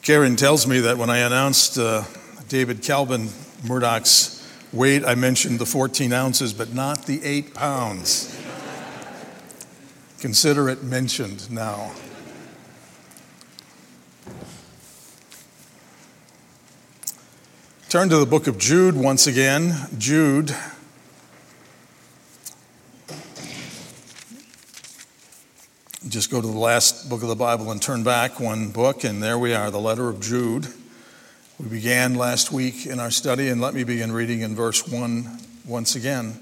Karen tells me that when I announced David Calvin Murdoch's weight, I mentioned the 14 ounces, but not the 8 pounds. Consider it mentioned now. Turn to the book of Jude once again. Jude. Just go to the last book of the Bible and turn back one book, and there we are, the letter of Jude. We began last week in our study, and let me begin reading in verse 1 once again.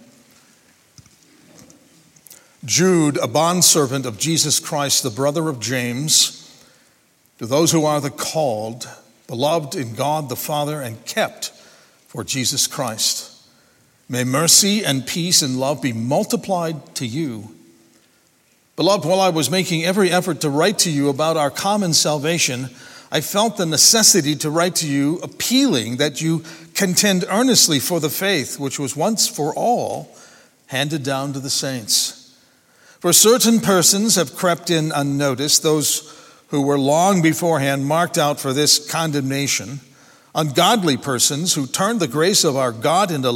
Jude, a bondservant of Jesus Christ, the brother of James, to those who are the called, beloved in God the Father, and kept for Jesus Christ. May mercy and peace and love be multiplied to you. Beloved, while I was making every effort to write to you about our common salvation, I felt the necessity to write to you, appealing that you contend earnestly for the faith which was once for all handed down to the saints. For certain persons have crept in unnoticed, those who were long beforehand marked out for this condemnation, ungodly persons who turned the grace of our God into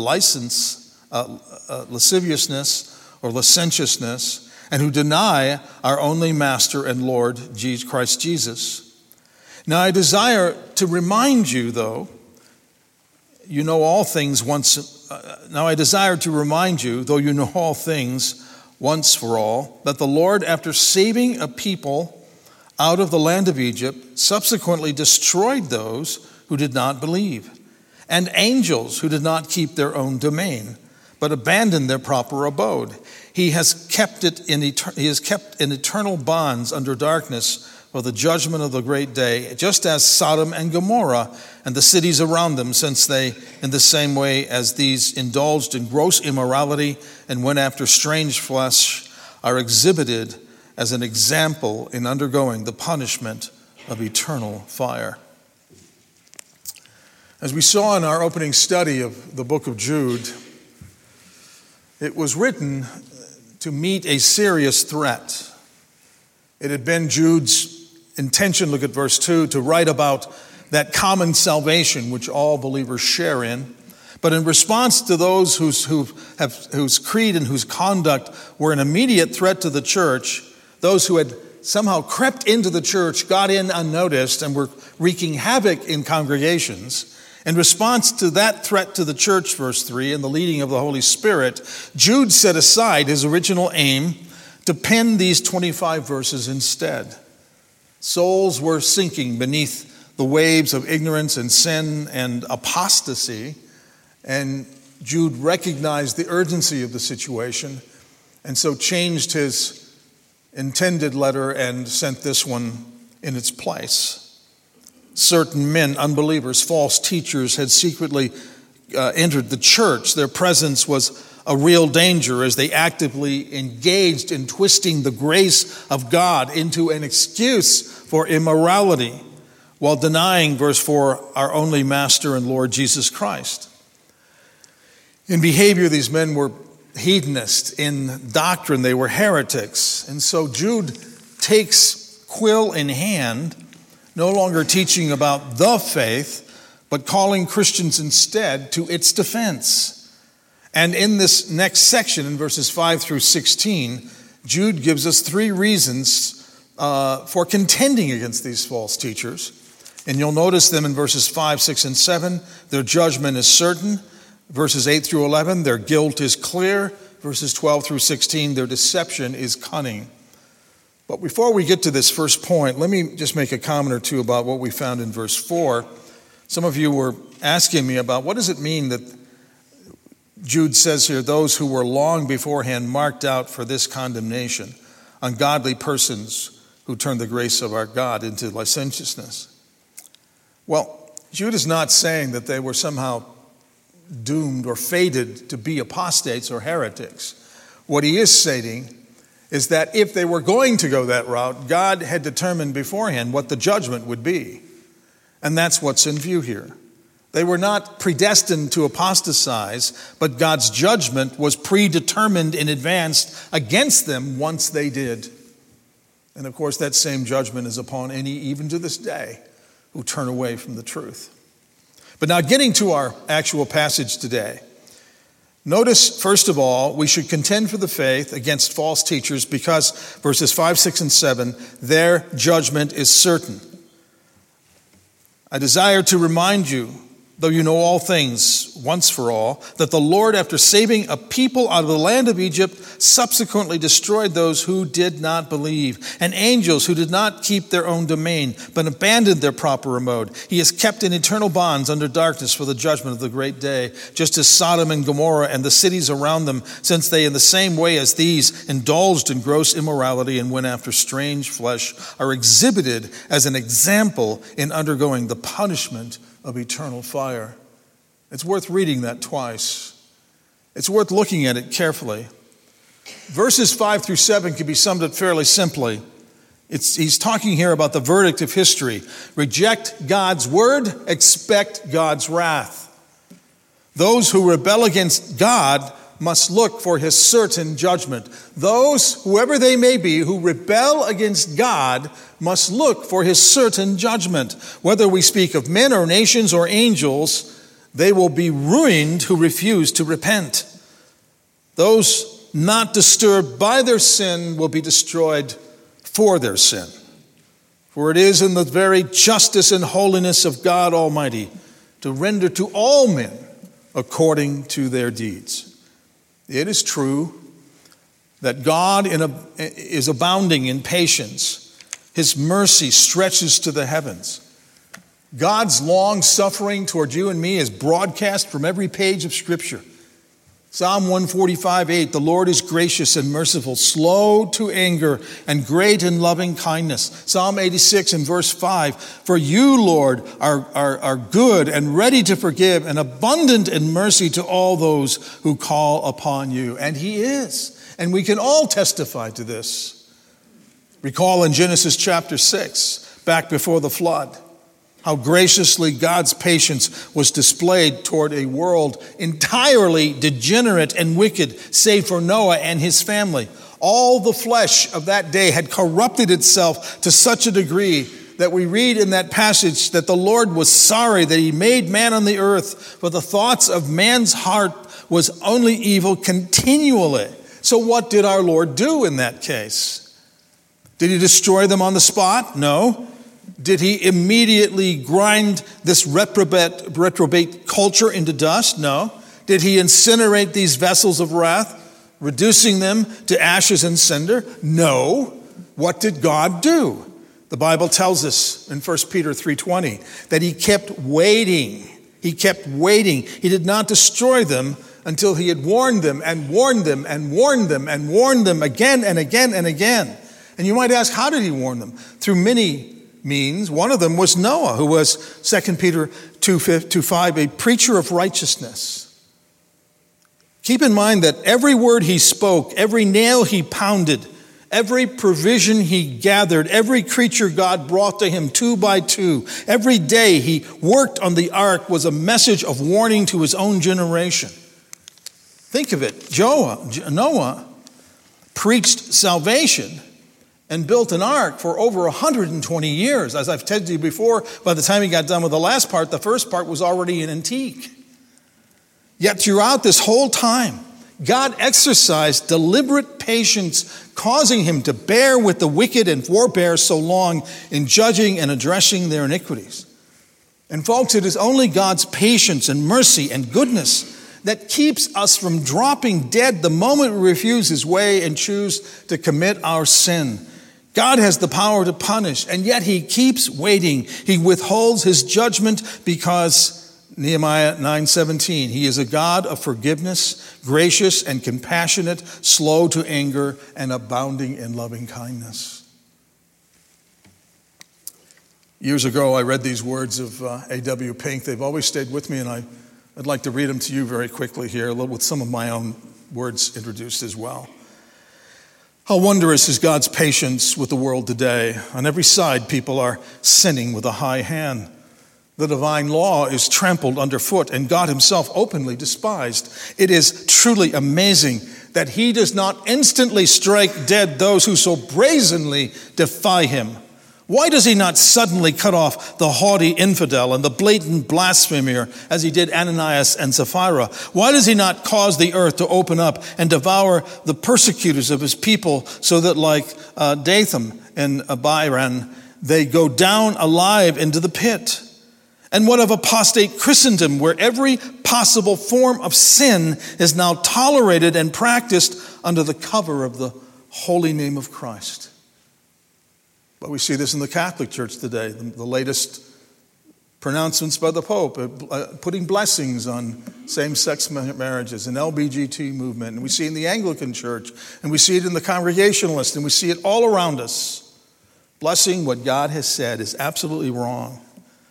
lasciviousness or licentiousness, and who deny our only Master and Lord, Christ Jesus. Now I desire to remind you, though you know all things once for all, that the Lord, after saving a people out of the land of Egypt, subsequently destroyed those who did not believe, and angels who did not keep their own domain, but abandoned their proper abode. He has kept in eternal bonds under darkness for the judgment of the great day, just as Sodom and Gomorrah and the cities around them, since they, in the same way as these, indulged in gross immorality and went after strange flesh, are exhibited as an example in undergoing the punishment of eternal fire. As we saw in our opening study of the book of Jude, it was written to meet a serious threat. It had been Jude's intention, look at verse 2, to write about that common salvation which all believers share in. But in response to those whose creed and whose conduct were an immediate threat to the church, those who had somehow crept into the church, got in unnoticed, and were wreaking havoc in congregations, in response to that threat to the church, verse 3, and the leading of the Holy Spirit, Jude set aside his original aim to pen these 25 verses instead. Souls were sinking beneath the waves of ignorance and sin and apostasy, and Jude recognized the urgency of the situation, and so changed his intended letter and sent this one in its place. Certain men, unbelievers, false teachers, had secretly entered the church. Their presence was a real danger as they actively engaged in twisting the grace of God into an excuse for immorality, while denying, verse 4, our only Master and Lord Jesus Christ. In behavior, these men were hedonists. In doctrine, they were heretics. And so Jude takes quill in hand, no longer teaching about the faith, but calling Christians instead to its defense. And in this next section, in verses 5 through 16, Jude gives us 3 reasons for contending against these false teachers. And you'll notice them in verses 5, 6, and 7. Their judgment is certain. Verses 8 through 11, their guilt is clear. Verses 12 through 16, their deception is cunning. But before we get to this first point, let me just make a comment or two about what we found in verse 4. Some of you were asking me about what does it mean that Jude says here, those who were long beforehand marked out for this condemnation, ungodly persons who turned the grace of our God into licentiousness. Well, Jude is not saying that they were somehow doomed or fated to be apostates or heretics. What he is stating is that if they were going to go that route, God had determined beforehand what the judgment would be. And that's what's in view here. They were not predestined to apostatize, but God's judgment was predetermined in advance against them once they did. And of course, that same judgment is upon any, even to this day, who turn away from the truth. But now getting to our actual passage today. Notice, first of all, we should contend for the faith against false teachers because verses 5, 6, and 7, their judgment is certain. I desire to remind you, though you know all things once for all, that the Lord, after saving a people out of the land of Egypt, subsequently destroyed those who did not believe, and angels who did not keep their own domain, but abandoned their proper abode. He is kept in eternal bonds under darkness for the judgment of the great day, just as Sodom and Gomorrah and the cities around them, since they in the same way as these indulged in gross immorality and went after strange flesh, are exhibited as an example in undergoing the punishment of eternal fire. It's worth reading that twice. It's worth looking at it carefully. Verses 5 through 7 can be summed up fairly simply. He's talking here about the verdict of history. Reject God's word, expect God's wrath. Those who rebel against God must look for his certain judgment. Those, whoever they may be, who rebel against God must look for his certain judgment. Whether we speak of men or nations or angels, they will be ruined who refuse to repent. Those not disturbed by their sin will be destroyed for their sin. For it is in the very justice and holiness of God Almighty to render to all men according to their deeds. It is true that God is abounding in patience. His mercy stretches to the heavens. God's long suffering toward you and me is broadcast from every page of Scripture. Psalm 145:8, the Lord is gracious and merciful, slow to anger, and great in loving kindness. Psalm 86 and verse 5, for you, Lord, are good and ready to forgive and abundant in mercy to all those who call upon you. And he is. And we can all testify to this. Recall in Genesis chapter 6, back before the flood, how graciously God's patience was displayed toward a world entirely degenerate and wicked, save for Noah and his family. All the flesh of that day had corrupted itself to such a degree that we read in that passage that the Lord was sorry that he made man on the earth, for the thoughts of man's heart was only evil continually. So what did our Lord do in that case? Did he destroy them on the spot? No. Did he immediately grind this reprobate culture into dust? No. Did he incinerate these vessels of wrath, reducing them to ashes and cinder? No. What did God do? The Bible tells us in 1 Peter 3:20 that he kept waiting. He kept waiting. He did not destroy them until he had warned them and warned them and warned them and warned them again and again and again. And you might ask, how did he warn them? Through many means. One of them was Noah, who was 2 Peter 2:5, a preacher of righteousness. Keep in mind that every word he spoke, every nail he pounded, every provision he gathered, every creature God brought to him 2 by 2, every day he worked on the ark was a message of warning to his own generation. Think of it. Noah preached salvation and built an ark for over 120 years. As I've told you before, by the time he got done with the last part, the first part was already an antique. Yet throughout this whole time, God exercised deliberate patience, causing him to bear with the wicked and forbear so long in judging and addressing their iniquities. And folks, it is only God's patience and mercy and goodness that keeps us from dropping dead the moment we refuse his way and choose to commit our sin. God has the power to punish, and yet he keeps waiting. He withholds his judgment because, Nehemiah 9:17, he is a God of forgiveness, gracious and compassionate, slow to anger, and abounding in loving kindness. Years ago, I read these words of A.W. Pink. They've always stayed with me, and I'd like to read them to you very quickly here, with some of my own words introduced as well. How wondrous is God's patience with the world today. On every side, people are sinning with a high hand. The divine law is trampled underfoot, and God himself openly despised. It is truly amazing that he does not instantly strike dead those who so brazenly defy him. Why does he not suddenly cut off the haughty infidel and the blatant blasphemer as he did Ananias and Sapphira? Why does he not cause the earth to open up and devour the persecutors of his people so that like Dathan and Abiram, they go down alive into the pit? And what of apostate Christendom, where every possible form of sin is now tolerated and practiced under the cover of the holy name of Christ? But we see this in the Catholic Church today, the latest pronouncements by the Pope, putting blessings on same-sex marriages and LGBTQ movement. And we see it in the Anglican Church, and we see it in the Congregationalist, and we see it all around us. Blessing what God has said is absolutely wrong.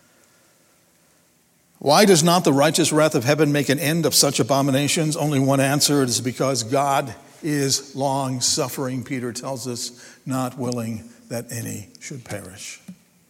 Why does not the righteous wrath of heaven make an end of such abominations? Only one answer: it is because God is long-suffering, Peter tells us, not willing that any should perish.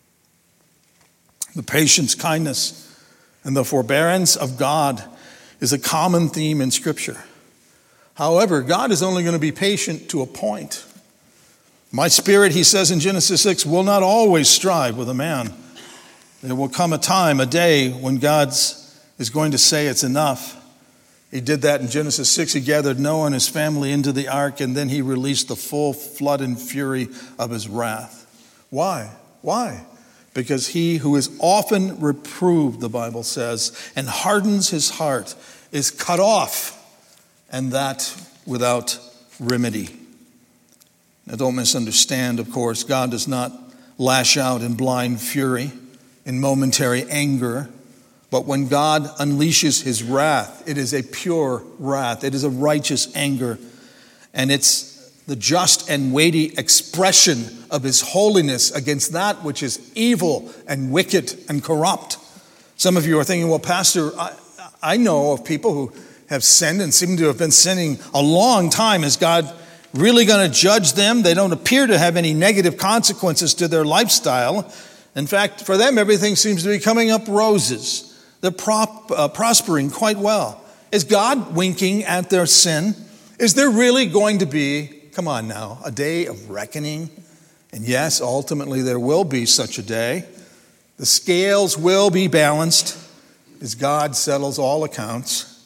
The patience, kindness, and the forbearance of God is a common theme in Scripture. However, God is only going to be patient to a point. My spirit, he says in Genesis 6, will not always strive with a man. There will come a time, a day, when God is going to say it's enough. He did that in Genesis 6. He gathered Noah and his family into the ark, and then he released the full flood and fury of his wrath. Why? Why? Because he who is often reproved, the Bible says, and hardens his heart is cut off, and that without remedy. Now, don't misunderstand, of course. God does not lash out in blind fury, in momentary anger. But when God unleashes his wrath, it is a pure wrath. It is a righteous anger. And it's the just and weighty expression of his holiness against that which is evil and wicked and corrupt. Some of you are thinking, well, Pastor, I know of people who have sinned and seem to have been sinning a long time. Is God really going to judge them? They don't appear to have any negative consequences to their lifestyle. In fact, for them, everything seems to be coming up roses. They're prospering quite well. Is God winking at their sin? Is there really going to be, come on now, a day of reckoning? And yes, ultimately there will be such a day. The scales will be balanced as God settles all accounts.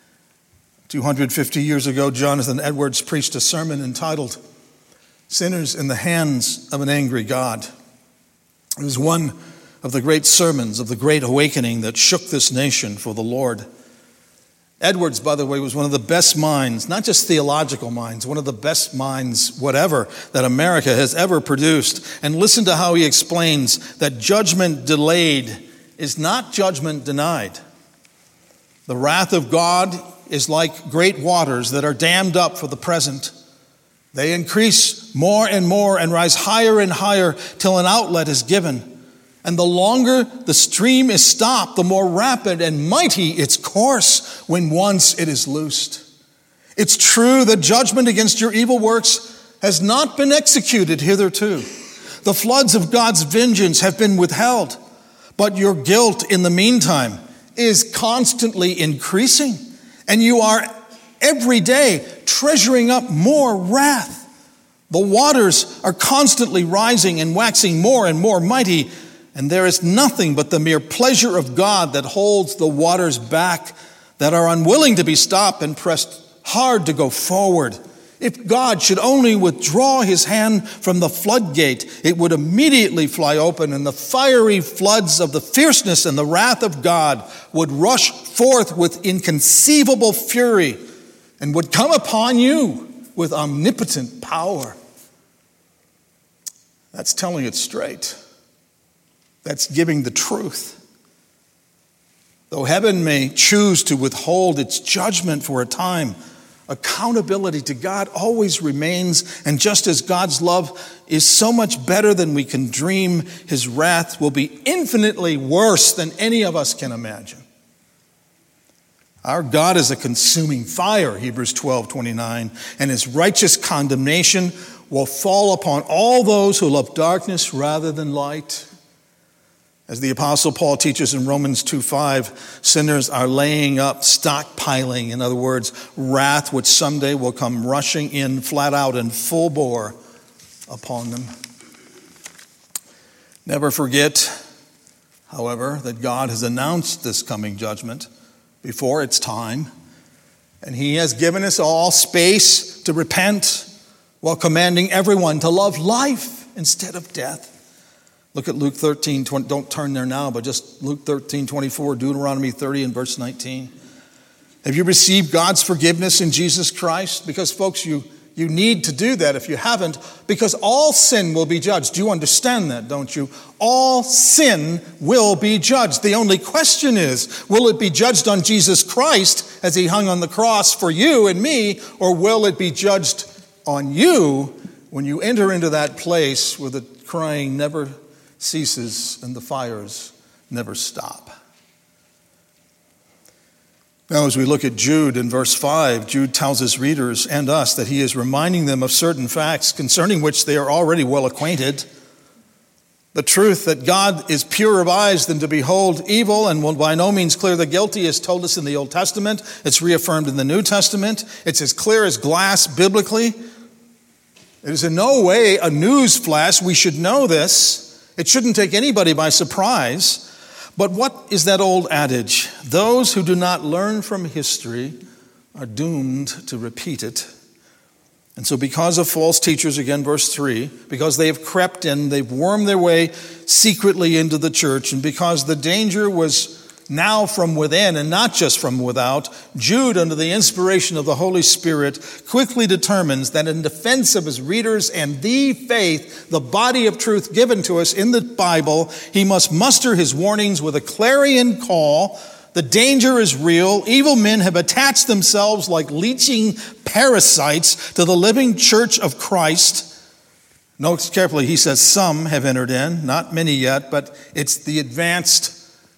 250 years ago, Jonathan Edwards preached a sermon entitled "Sinners in the Hands of an Angry God." It was one of the great sermons of the Great Awakening that shook this nation for the Lord. Edwards, by the way, was one of the best minds, not just theological minds, one of the best minds, whatever, that America has ever produced. And listen to how he explains that judgment delayed is not judgment denied. The wrath of God is like great waters that are dammed up for the present. They increase more and more and rise higher and higher till an outlet is given. And the longer the stream is stopped, the more rapid and mighty its course when once it is loosed. It's true that judgment against your evil works has not been executed hitherto. The floods of God's vengeance have been withheld, but your guilt in the meantime is constantly increasing, and you are every day treasuring up more wrath. The waters are constantly rising and waxing more and more mighty, and there is nothing but the mere pleasure of God that holds the waters back, that are unwilling to be stopped and pressed hard to go forward. If God should only withdraw his hand from the floodgate, it would immediately fly open, and the fiery floods of the fierceness and the wrath of God would rush forth with inconceivable fury and would come upon you with omnipotent power. That's telling it straight. That's giving the truth. Though heaven may choose to withhold its judgment for a time, accountability to God always remains. And just as God's love is so much better than we can dream, his wrath will be infinitely worse than any of us can imagine. Our God is a consuming fire, Hebrews 12:29, and his righteous condemnation will fall upon all those who love darkness rather than light. As the Apostle Paul teaches in Romans 2:5, sinners are laying up, stockpiling, in other words, wrath which someday will come rushing in flat out and full bore upon them. Never forget, however, that God has announced this coming judgment before its time, and he has given us all space to repent while commanding everyone to love life instead of death. Look at Luke 13, don't turn there now, but just Luke 13:24, Deuteronomy 30 and verse 19. Have you received God's forgiveness in Jesus Christ? Because folks, you need to do that if you haven't, because all sin will be judged. You understand that, don't you? All sin will be judged. The only question is, will it be judged on Jesus Christ as he hung on the cross for you and me, or will it be judged on you when you enter into that place where the crying never ceases and the fires never stop? Now, as we look at Jude in verse 5, Jude tells his readers and us that he is reminding them of certain facts concerning which they are already well acquainted. The truth that God is purer of eyes than to behold evil and will by no means clear the guilty is told us in the Old Testament. It's reaffirmed in the New Testament. It's as clear as glass biblically. It is in no way a news flash. We should know this. It shouldn't take anybody by surprise. But what is that old adage? Those who do not learn from history are doomed to repeat it. And so because of false teachers, again, verse 3, because they have crept in, they've wormed their way secretly into the church, and because the danger was now from within and not just from without, Jude, under the inspiration of the Holy Spirit, quickly determines that in defense of his readers and the faith, the body of truth given to us in the Bible, he must muster his warnings with a clarion call. The danger is real. Evil men have attached themselves like leeching parasites to the living church of Christ. Note carefully, he says some have entered in, not many yet, but it's the advanced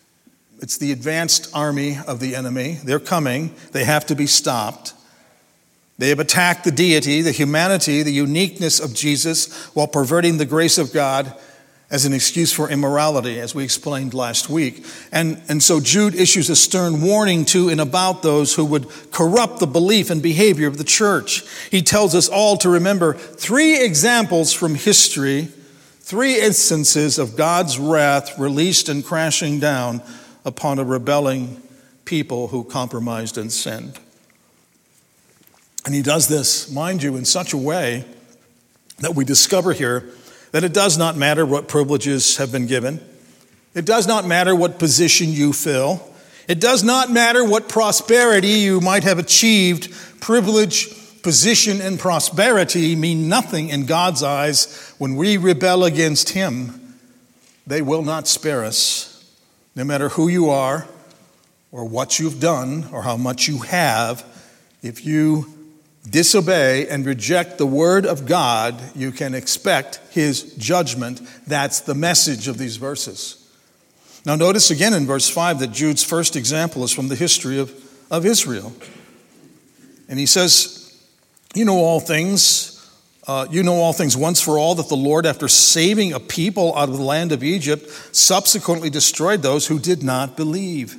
army of the enemy. They're coming. They have to be stopped. They have attacked the deity, the humanity, the uniqueness of Jesus while perverting the grace of God as an excuse for immorality, as we explained last week. And so Jude issues a stern warning to and about those who would corrupt the belief and behavior of the church. He tells us all to remember 3 examples from history, 3 instances of God's wrath released and crashing down upon a rebelling people who compromised and sinned. And he does this, mind you, in such a way that we discover here that it does not matter what privileges have been given. It does not matter what position you fill. It does not matter what prosperity you might have achieved. Privilege, position, and prosperity mean nothing in God's eyes when we rebel against him. They will not spare us. No matter who you are or what you've done or how much you have, if you disobey and reject the word of God, you can expect his judgment. That's the message of these verses. Now notice again in verse 5 that Jude's first example is from the history of Israel. And he says, you know all things once for all, that the Lord, after saving a people out of the land of Egypt, subsequently destroyed those who did not believe.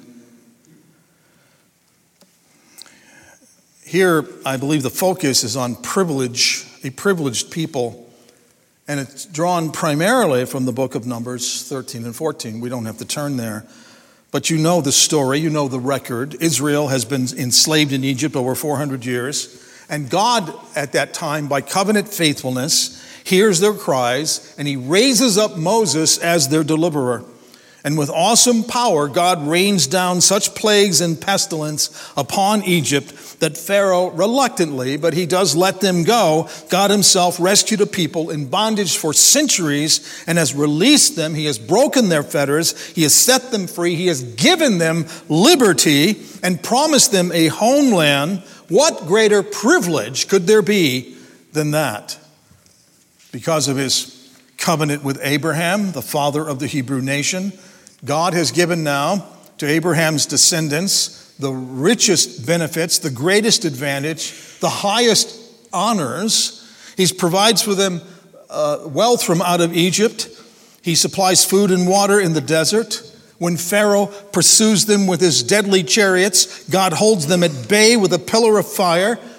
Here, I believe the focus is on privilege, a privileged people, and it's drawn primarily from the book of Numbers 13 and 14. We don't have to turn there. But you know the story, you know the record. Israel has been enslaved in Egypt over 400 years. And God, at that time, by covenant faithfulness, hears their cries, and he raises up Moses as their deliverer. And with awesome power, God rains down such plagues and pestilence upon Egypt that Pharaoh reluctantly, but he does let them go. God himself rescued a people in bondage for centuries and has released them. He has broken their fetters. He has set them free. He has given them liberty and promised them a homeland. What greater privilege could there be than that? Because of his covenant with Abraham, the father of the Hebrew nation, God has given now to Abraham's descendants the richest benefits, the greatest advantage, the highest honors. He provides for them wealth from out of Egypt. He supplies food and water in the desert. When Pharaoh pursues them with his deadly chariots, God holds them at bay with a pillar of fire.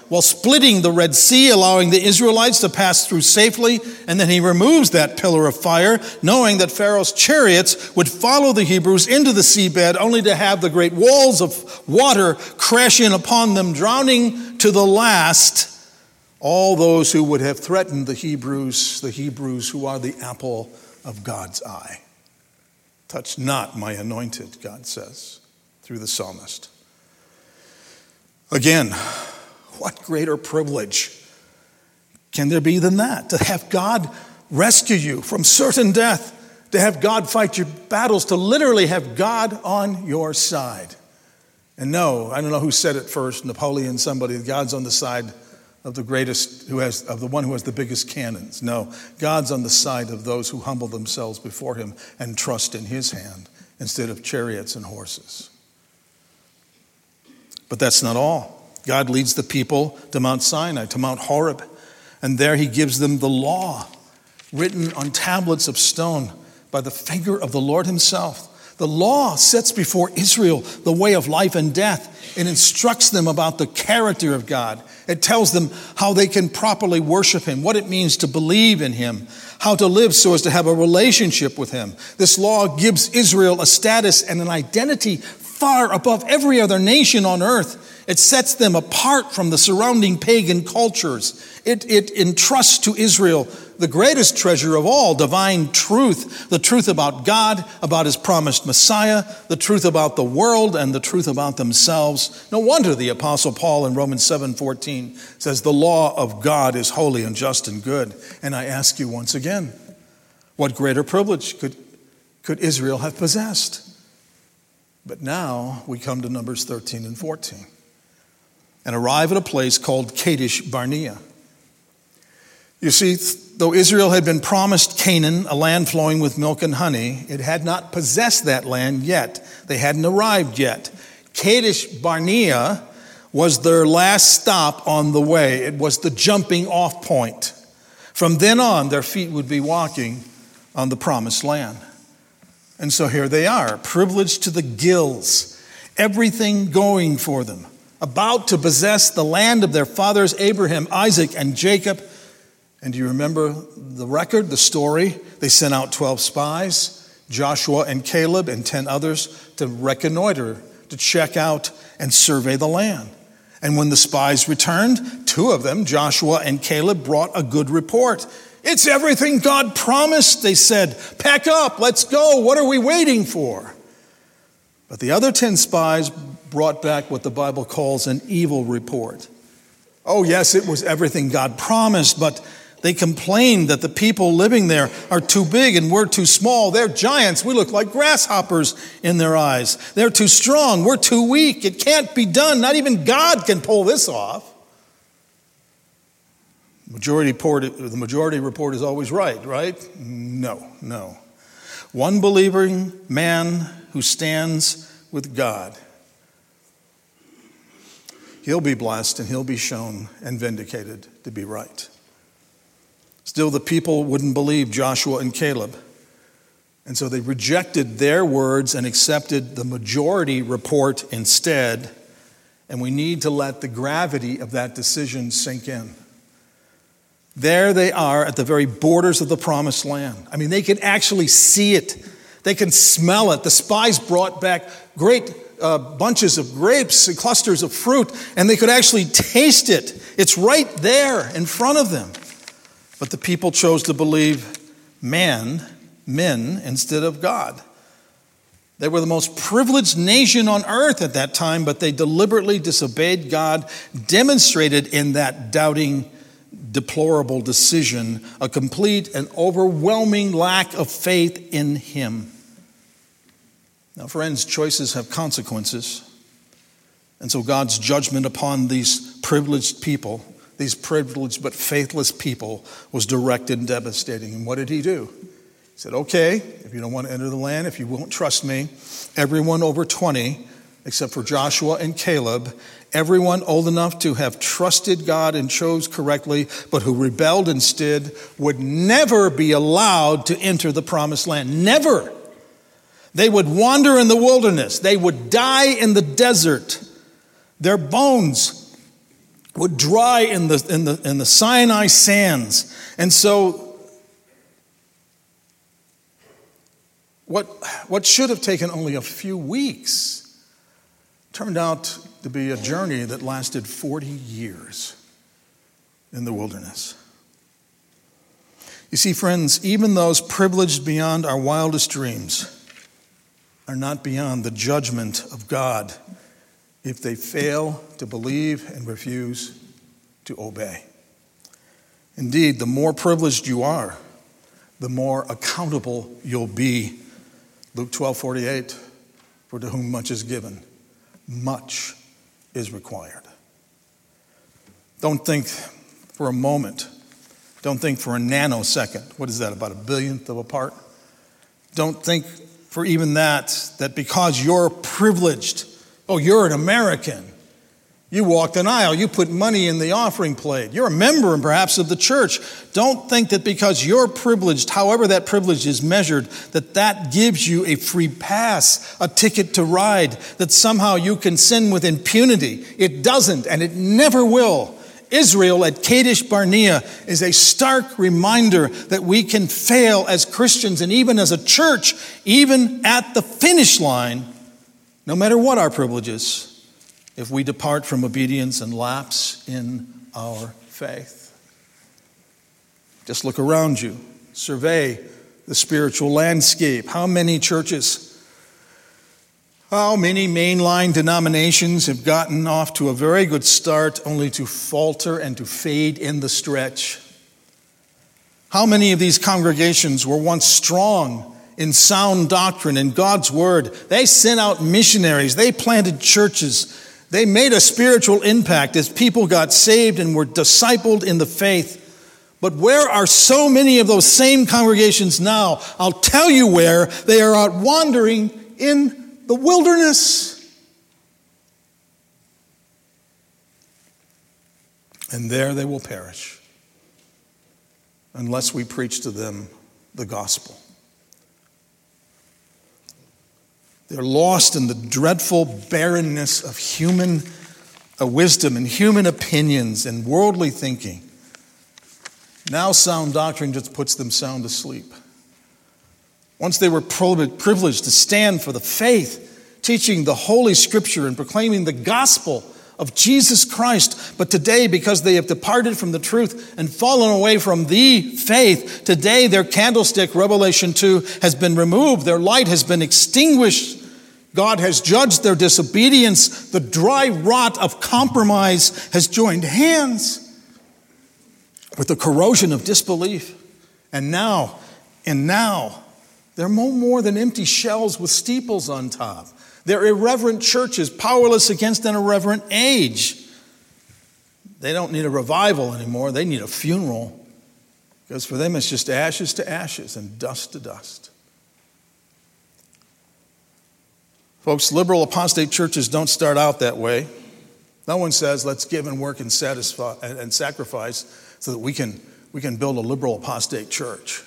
while splitting the Red Sea, allowing the Israelites to pass through safely. And then he removes that pillar of fire, knowing that Pharaoh's chariots would follow the Hebrews into the seabed, only to have the great walls of water crash in upon them, drowning to the last all those who would have threatened the Hebrews who are the apple of God's eye. Touch not my anointed, God says through the psalmist. Again, what greater privilege can there be than that? To have God rescue you from certain death, to have God fight your battles, to literally have God on your side. And no, I don't know who said it first, Napoleon, somebody, God's on the side of the greatest, of the one who has the biggest cannons. No, God's on the side of those who humble themselves before him and trust in his hand instead of chariots and horses. But that's not all. God leads the people to Mount Sinai, to Mount Horeb, and there he gives them the law written on tablets of stone by the finger of the Lord himself. The law sets before Israel the way of life and death. It instructs them about the character of God. It tells them how they can properly worship him, what it means to believe in him, how to live so as to have a relationship with him. This law gives Israel a status and an identity far above every other nation on earth. It sets them apart from the surrounding pagan cultures. It entrusts to Israel the greatest treasure of all, divine truth, the truth about God, about his promised Messiah, the truth about the world, and the truth about themselves. No wonder the Apostle Paul in Romans 7:14 says, the law of God is holy and just and good. And I ask you once again, what greater privilege could Israel have possessed? But now we come to Numbers 13 and 14 and arrive at a place called Kadesh Barnea. You see, though Israel had been promised Canaan, a land flowing with milk and honey, it had not possessed that land yet. They hadn't arrived yet. Kadesh Barnea was their last stop on the way. It was the jumping off point. From then on, their feet would be walking on the promised land. And so here they are, privileged to the gills, everything going for them, about to possess the land of their fathers, Abraham, Isaac, and Jacob. And do you remember the record, the story? They sent out 12 spies, Joshua and Caleb and 10 others, to reconnoiter, to check out and survey the land. And when the spies returned, 2 of them, Joshua and Caleb, brought a good report. It's everything God promised, they said. Pack up, let's go. What are we waiting for? But the other 10 spies brought back what the Bible calls an evil report. Oh, yes, it was everything God promised, but they complained that the people living there are too big and we're too small. They're giants. We look like grasshoppers in their eyes. They're too strong. We're too weak. It can't be done. Not even God can pull this off. The majority report is always right? No. One believing man who stands with God, he'll be blessed and he'll be shown and vindicated to be right. Still, the people wouldn't believe Joshua and Caleb. And so they rejected their words and accepted the majority report instead. And we need to let the gravity of that decision sink in. There they are at the very borders of the promised land. I mean, they can actually see it. They can smell it. The spies brought back great bunches of grapes and clusters of fruit, and they could actually taste it. It's right there in front of them. But the people chose to believe men instead of God. They were the most privileged nation on earth at that time, but they deliberately disobeyed God, demonstrated in that doubting, deplorable decision a complete and overwhelming lack of faith in him. Now, friends, choices have consequences. And so God's judgment upon these privileged people, these privileged but faithless people, was direct and devastating. And what did he do? He said, okay, if you don't want to enter the land, if you won't trust me, everyone over 20, except for Joshua and Caleb, everyone old enough to have trusted God and chose correctly, but who rebelled instead, would never be allowed to enter the promised land. Never. They would wander in the wilderness. They would die in the desert. Their bones would dry in the Sinai sands. And so what should have taken only a few weeks turned out to be a journey that lasted 40 years in the wilderness. You see, friends, even those privileged beyond our wildest dreams are not beyond the judgment of God if they fail to believe and refuse to obey. Indeed, the more privileged you are, the more accountable you'll be. Luke 12:48, for to whom much is given, much is required. Don't think for a moment, don't think for a nanosecond, what is that, about a billionth of a part? Don't think for even that because you're privileged, oh, you're an American, you walked an aisle, you put money in the offering plate, you're a member perhaps of the church. Don't think that because you're privileged, however that privilege is measured, that gives you a free pass, a ticket to ride, that somehow you can sin with impunity. It doesn't, and it never will. Israel at Kadesh Barnea is a stark reminder that we can fail as Christians and even as a church, even at the finish line, no matter what our privileges, if we depart from obedience and lapse in our faith. Just look around you. Survey the spiritual landscape. How many churches, how many mainline denominations have gotten off to a very good start only to falter and to fade in the stretch? How many of these congregations were once strong in sound doctrine and God's word? They sent out missionaries. They planted churches. They made a spiritual impact as people got saved and were discipled in the faith. But where are so many of those same congregations now? I'll tell you where. They are out wandering in the wilderness. And there they will perish unless we preach to them the gospel. They're lost in the dreadful barrenness of human wisdom and human opinions and worldly thinking. Now sound doctrine just puts them sound asleep. Once they were privileged to stand for the faith, teaching the Holy Scripture and proclaiming the gospel of Jesus Christ. But today, because they have departed from the truth and fallen away from the faith, today their candlestick, Revelation 2, has been removed. Their light has been extinguished. God has judged their disobedience. The dry rot of compromise has joined hands with the corrosion of disbelief. And now, they're no more than empty shells with steeples on top. They're irreverent churches, powerless against an irreverent age. They don't need a revival anymore. They need a funeral. Because for them, it's just ashes to ashes and dust to dust. Folks, liberal apostate churches don't start out that way. No one says, let's give and work and satisfy and sacrifice so that we can build a liberal apostate church.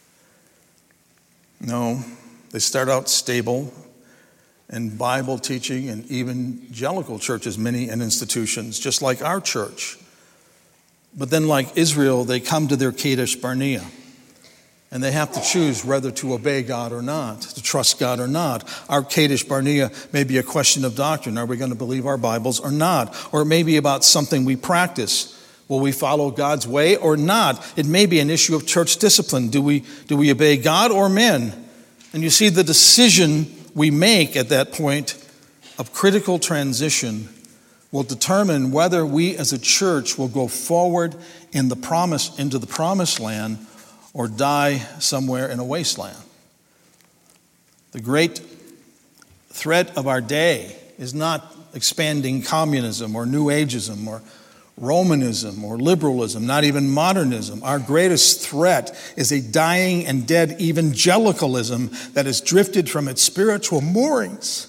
No, they start out stable and Bible teaching and evangelical churches, many and institutions, just like our church. But then, like Israel, they come to their Kadesh Barnea. And they have to choose whether to obey God or not, to trust God or not. Our Kadesh Barnea may be a question of doctrine. Are we going to believe our Bibles or not? Or it may be about something we practice. Will we follow God's way or not? It may be an issue of church discipline. Do we obey God or men? And you see, the decision we make at that point of critical transition will determine whether we as a church will go forward into the promised land or die somewhere in a wasteland. The great threat of our day is not expanding communism or New Ageism or Romanism or liberalism, not even modernism. Our greatest threat is a dying and dead evangelicalism that has drifted from its spiritual moorings.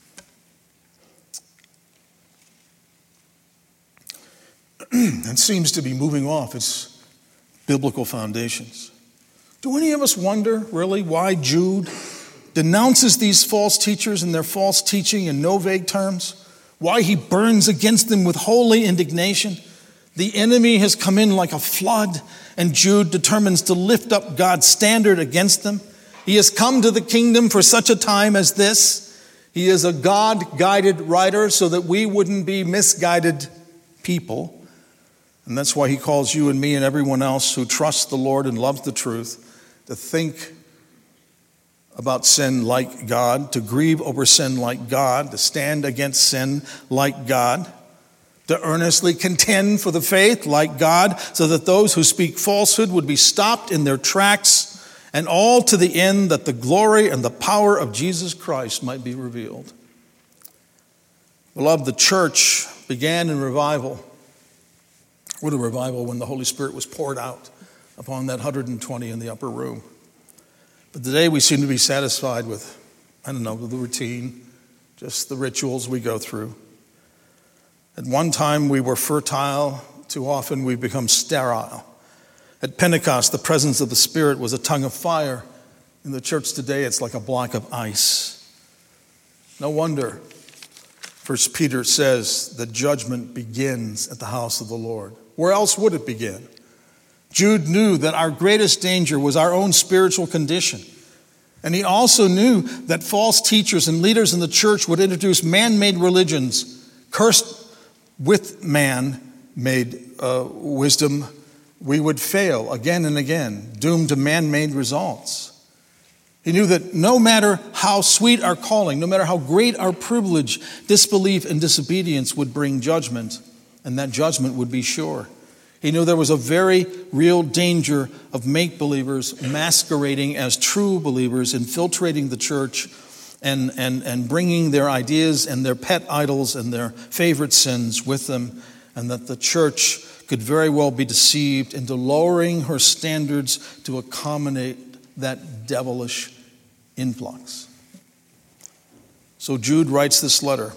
And seems to be moving off its biblical foundations. Do any of us wonder, really, why Jude denounces these false teachers and their false teaching in no vague terms? Why he burns against them with holy indignation? The enemy has come in like a flood, and Jude determines to lift up God's standard against them. He has come to the kingdom for such a time as this. He is a God-guided writer so that we wouldn't be misguided people. And that's why he calls you and me and everyone else who trusts the Lord and loves the truth to think about sin like God, to grieve over sin like God, to stand against sin like God, to earnestly contend for the faith like God, so that those who speak falsehood would be stopped in their tracks, and all to the end that the glory and the power of Jesus Christ might be revealed. Beloved, the church began in revival. What a revival when the Holy Spirit was poured out upon that 120 in the upper room. But today we seem to be satisfied with, the routine, just the rituals we go through. At one time we were fertile, too often we've become sterile. At Pentecost, the presence of the Spirit was a tongue of fire. In the church today, it's like a block of ice. No wonder 1 Peter says that judgment begins at the house of the Lord. Where else would it begin? Jude knew that our greatest danger was our own spiritual condition. And he also knew that false teachers and leaders in the church would introduce man-made religions, cursed with man-made wisdom. We would fail again and again, doomed to man-made results. He knew that no matter how sweet our calling, no matter how great our privilege, disbelief and disobedience would bring judgment, and that judgment would be sure. He knew there was a very real danger of make-believers masquerading as true believers, infiltrating the church and bringing their ideas and their pet idols and their favorite sins with them, and that the church could very well be deceived into lowering her standards to accommodate that devilish influx. So Jude writes this letter,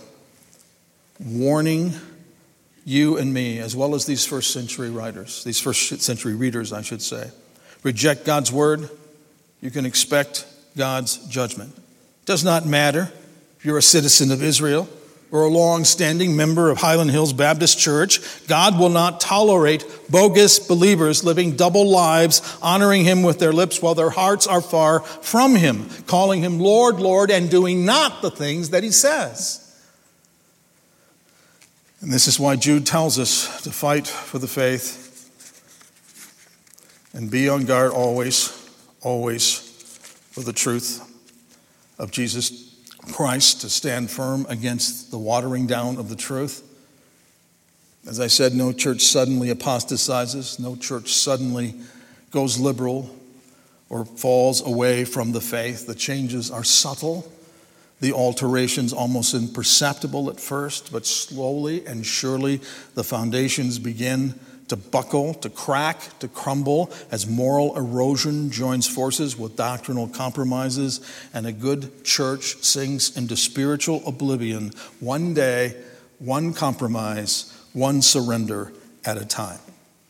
warning you and me, as well as these first century readers, I should say. Reject God's word, you can expect God's judgment. It does not matter if you're a citizen of Israel or a long-standing member of Highland Hills Baptist Church. God will not tolerate bogus believers living double lives, honoring him with their lips while their hearts are far from him, calling him Lord, Lord, and doing not the things that he says. And this is why Jude tells us to fight for the faith and be on guard always for the truth of Jesus Christ, to stand firm against the watering down of the truth. As I said, no church suddenly apostatizes. No church suddenly goes liberal or falls away from the faith. The changes are subtle. The alterations almost imperceptible at first, but slowly and surely the foundations begin to buckle, to crack, to crumble as moral erosion joins forces with doctrinal compromises, and a good church sinks into spiritual oblivion one day, one compromise, one surrender at a time.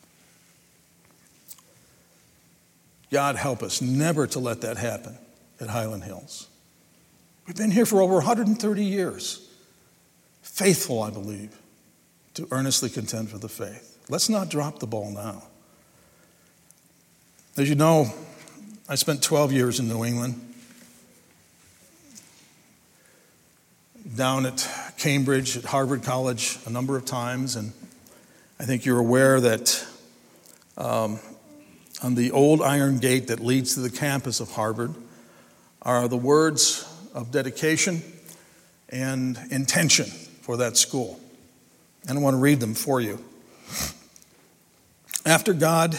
God help us never to let that happen at Highland Hills. We've been here for over 130 years, faithful, I believe, to earnestly contend for the faith. Let's not drop the ball now. As you know, I spent 12 years in New England, down at Cambridge, at Harvard College a number of times, and I think you're aware that on the old iron gate that leads to the campus of Harvard are the words of dedication and intention for that school. And I want to read them for you. After God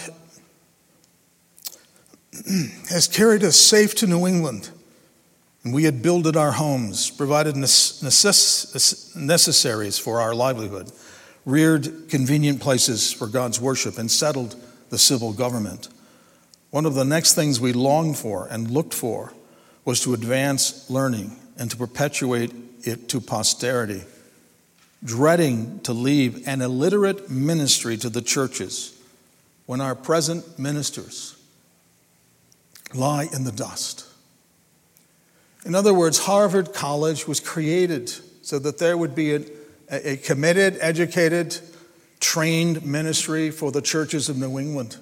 has carried us safe to New England, and we had builded our homes, provided necessaries for our livelihood, reared convenient places for God's worship, and settled the civil government, one of the next things we longed for and looked for was to advance learning and to perpetuate it to posterity, dreading to leave an illiterate ministry to the churches when our present ministers lie in the dust. In other words, Harvard College was created so that there would be a committed, educated, trained ministry for the churches of New England.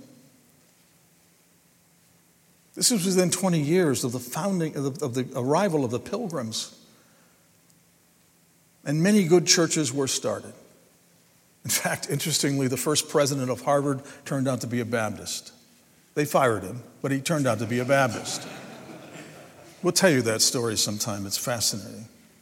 This was within 20 years of the founding, of the arrival of the Pilgrims. And many good churches were started. In fact, interestingly, the first president of Harvard turned out to be a Baptist. They fired him, but he turned out to be a Baptist. We'll tell you that story sometime. It's fascinating.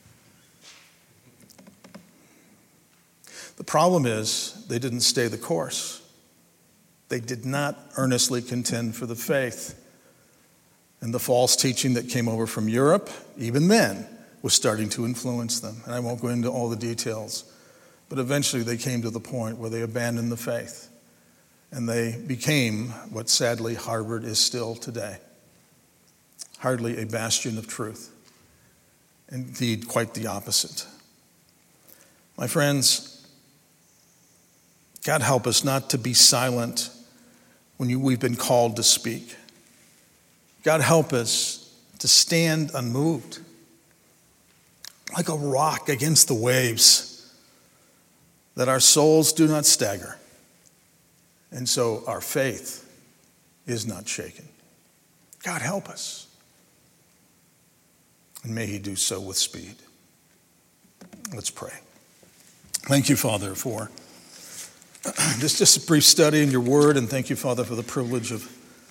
The problem is they didn't stay the course. They did not earnestly contend for the faith. And the false teaching that came over from Europe, even then, was starting to influence them. And I won't go into all the details. But eventually they came to the point where they abandoned the faith. And they became what sadly Harvard is still today. Hardly a bastion of truth. Indeed, quite the opposite. My friends, God help us not to be silent when we've been called to speak. God help us to stand unmoved, like a rock against the waves, that our souls do not stagger, and so our faith is not shaken. God help us, and may He do so with speed. Let's pray. Thank you, Father, for just a brief study in your word, and thank you, Father, for the privilege of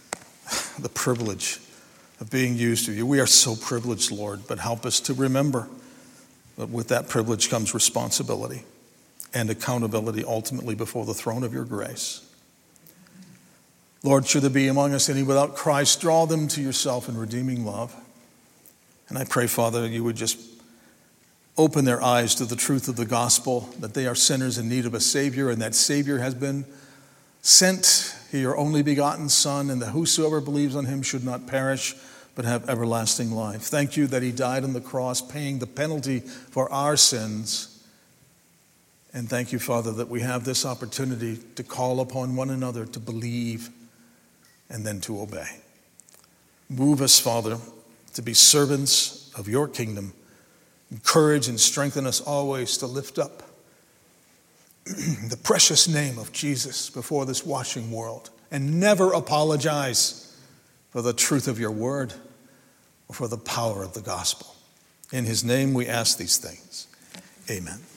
being used of you. We are so privileged, Lord, but help us to remember that with that privilege comes responsibility and accountability ultimately before the throne of your grace. Lord, should there be among us any without Christ, draw them to yourself in redeeming love. And I pray, Father, you would just open their eyes to the truth of the gospel, that they are sinners in need of a Savior, and that Savior has been sent, your only begotten Son, and that whosoever believes on him should not perish, but have everlasting life. Thank you that he died on the cross, paying the penalty for our sins. And thank you, Father, that we have this opportunity to call upon one another to believe and then to obey. Move us, Father, to be servants of your kingdom. Encourage and strengthen us always to lift up the precious name of Jesus before this watching world, and never apologize for the truth of your word or for the power of the gospel. In his name we ask these things. Amen.